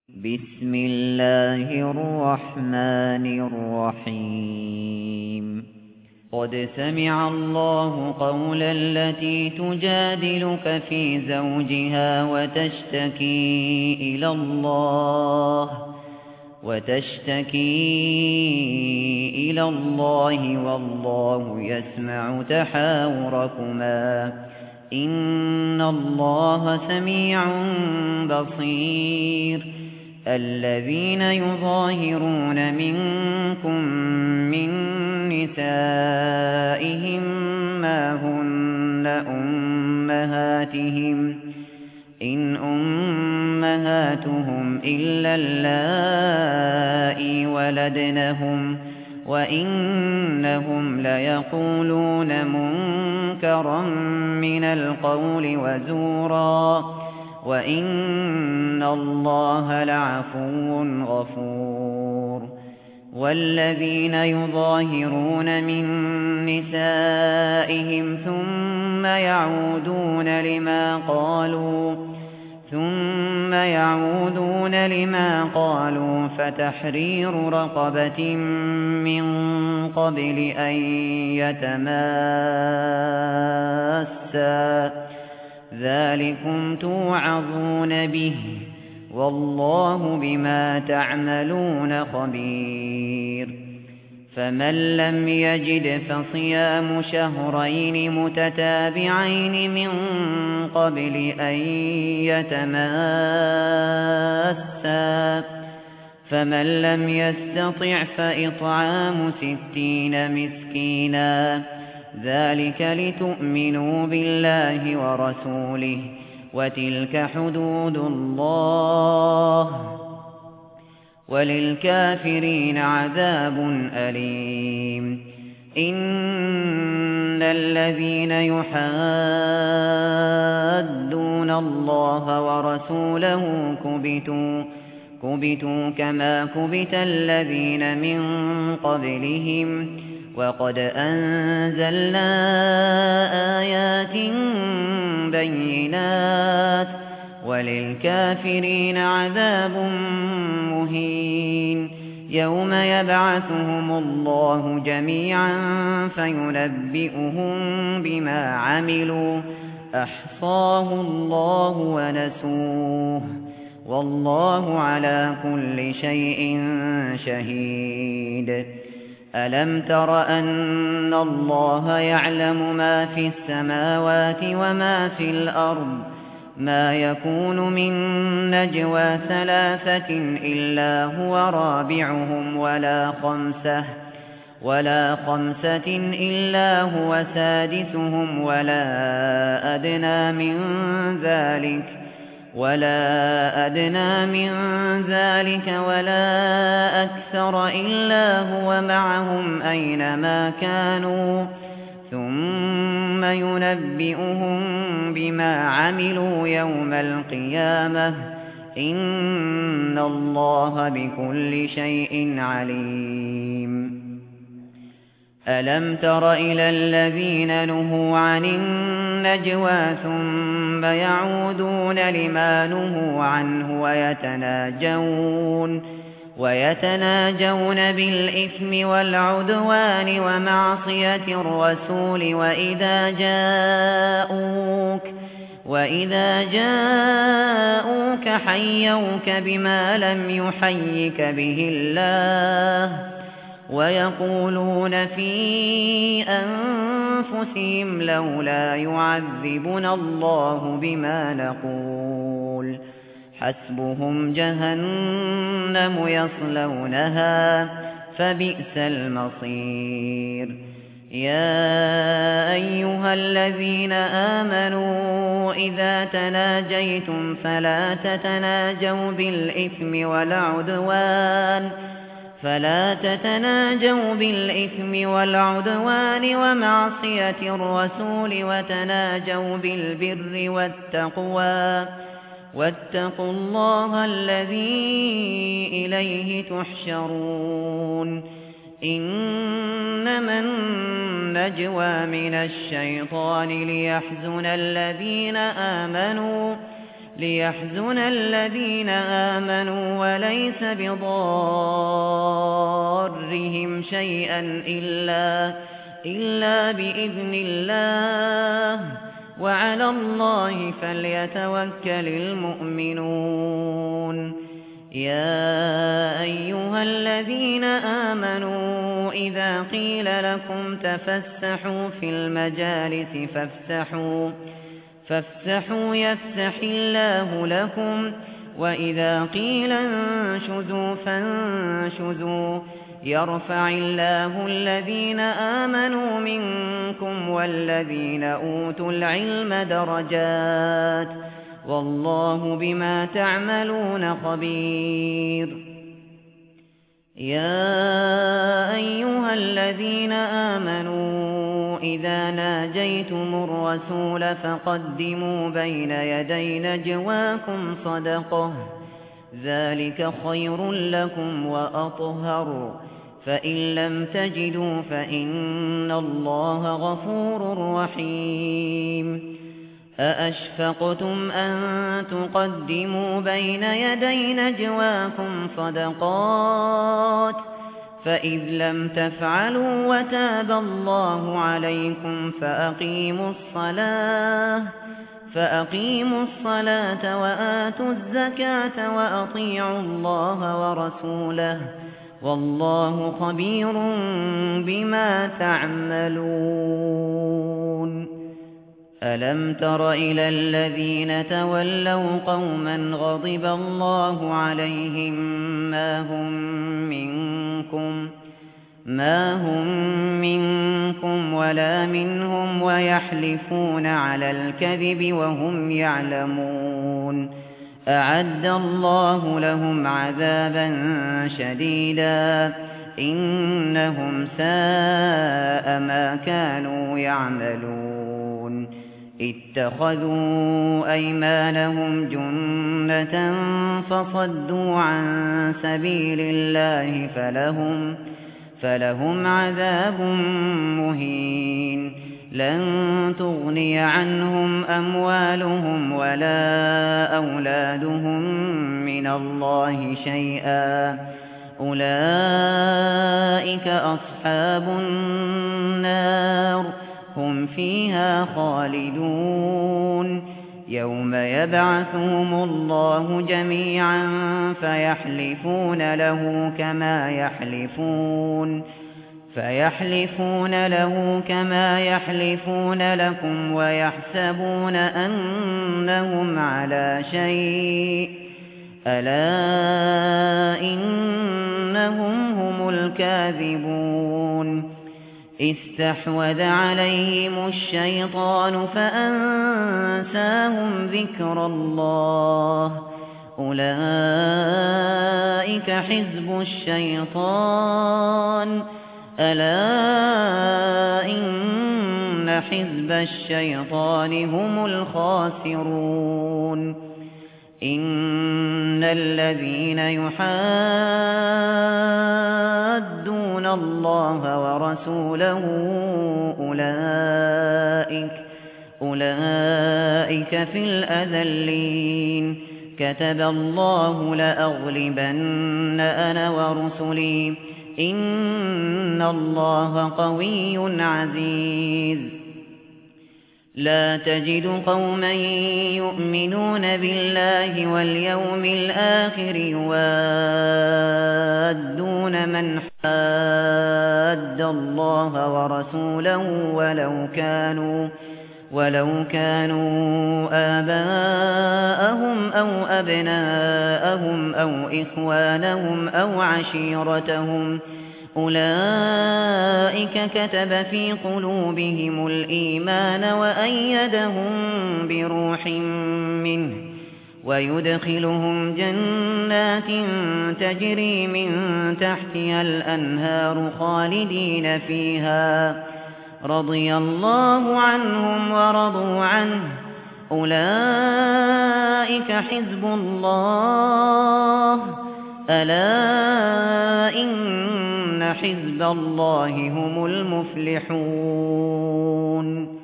بسم الله الرحمن الرحيم قد سمع الله قول التي تجادلك في زوجها وتشتكي إلى الله والله يسمع تحاوركما إن الله سميع بصير الذين يظاهرون منكم من نسائهم ما هن أمهاتهم إن أمهاتهم إلا اللائي ولدنهم وإنهم ليقولون منكرا من القول وزورا وإن الله لعفو غفور والذين يظاهرون من نسائهم ثم يعودون لما قالوا فتحرير رقبة من قبل أن يتماسا ذلكم توعظون به والله بما تعملون خبير فمن لم يجد فصيام شهرين متتابعين من قبل أن يتماسا فمن لم يستطع فإطعام 60 مسكينا ذلك لتؤمنوا بالله ورسوله وتلك حدود الله وللكافرين عذاب أليم إن الذين يحادون الله ورسوله كبتوا كما كبت الذين من قبلهم وقد أنزلنا آيات بينات وللكافرين عذاب مهين يوم يبعثهم الله جميعا فينبئهم بما عملوا أحصاه الله ونسوه والله على كل شيء شهيد ألم تر أن الله يعلم ما في السماوات وما في الأرض ما يكون من نجوى 3 إلا هو رابعهم ولا خمسة إلا هو سادسهم ولا أدنى من ذلك ولا أكثر إلا هو معهم أينما كانوا ثم ينبئهم بما عملوا يوم القيامة إن الله بكل شيء عليم ألم تر إلى الذين نهوا عن النجوى ثم يعودون لما نهوا عنه ويتناجون بالإثم والعدوان ومعصية الرسول وإذا جاءوك حيوك بما لم يحيك به الله ويقولون في أنفسهم لولا يعذبنا الله بما نقول حسبهم جهنم يصلونها فبئس المصير يا أيها الذين آمنوا إذا تناجيتم فلا تتناجوا بالإثم والعدوان ومعصية الرسول وتناجوا بالبر والتقوى واتقوا الله الذي إليه تحشرون إنما النجوى من الشيطان ليحزن الذين آمنوا ليحزن الذين آمنوا وليس بضارهم شيئا إلا بإذن الله وعلى الله فليتوكل المؤمنون يا أيها الذين آمنوا إذا قيل لكم تفسحوا في المجالس فافسحوا يفسح الله لكم وإذا قيل انشزوا فانشزوا يرفع الله الذين آمنوا منكم والذين أوتوا العلم درجات والله بما تعملون خبير يا أيها الذين آمنوا إذا ناجيتم الرسول فقدموا بين يدي نجواكم صدقة ذلك خير لكم وأطهر فإن لم تجدوا فإن الله غفور رحيم أأشفقتم أن تقدموا بين يدي نجواكم صدقات فإذ لم تفعلوا وتاب الله عليكم فأقيموا الصلاة وآتوا الزكاة وأطيعوا الله ورسوله والله خبير بما تعملون ألم تر إلى الذين تولوا قوما غضب الله عليهم ما هم منكم ولا منهم ويحلفون على الكذب وهم يعلمون أعد الله لهم عذابا شديدا إنهم ساء ما كانوا يعملون اتخذوا أيمانهم جنة فصدوا عن سبيل الله فلهم عذاب مهين لن تغني عنهم أموالهم ولا أولادهم من الله شيئا أولئك أصحاب النار هم فيها خالدون يوم يبعثهم الله جميعا فيحلفون له كما يحلفون لكم ويحسبون أنهم على شيء ألا إنهم هم الكاذبون استحوذ عليهم الشيطان فأنساهم ذكر الله أولئك حزب الشيطان ألا إن حزب الشيطان هم الخاسرون إن الذين يحادون الله ورسوله أولئك في الأذلين كتب الله لأغلبن أنا ورسلي إن الله قوي عزيز لا تجد قوما يؤمنون بالله واليوم الآخر يوادون من حاد الله ورسوله ولو كانوا آباءهم أو أبناءهم أو إخوانهم أو عشيرتهم أولئك كتب في قلوبهم الإيمان وأيدهم بروح منه ويدخلهم جنات تجري من تحتها الأنهار خالدين فيها رضي الله عنهم ورضوا عنه أولئك حزب الله ألا إن حزب الله هم المفلحون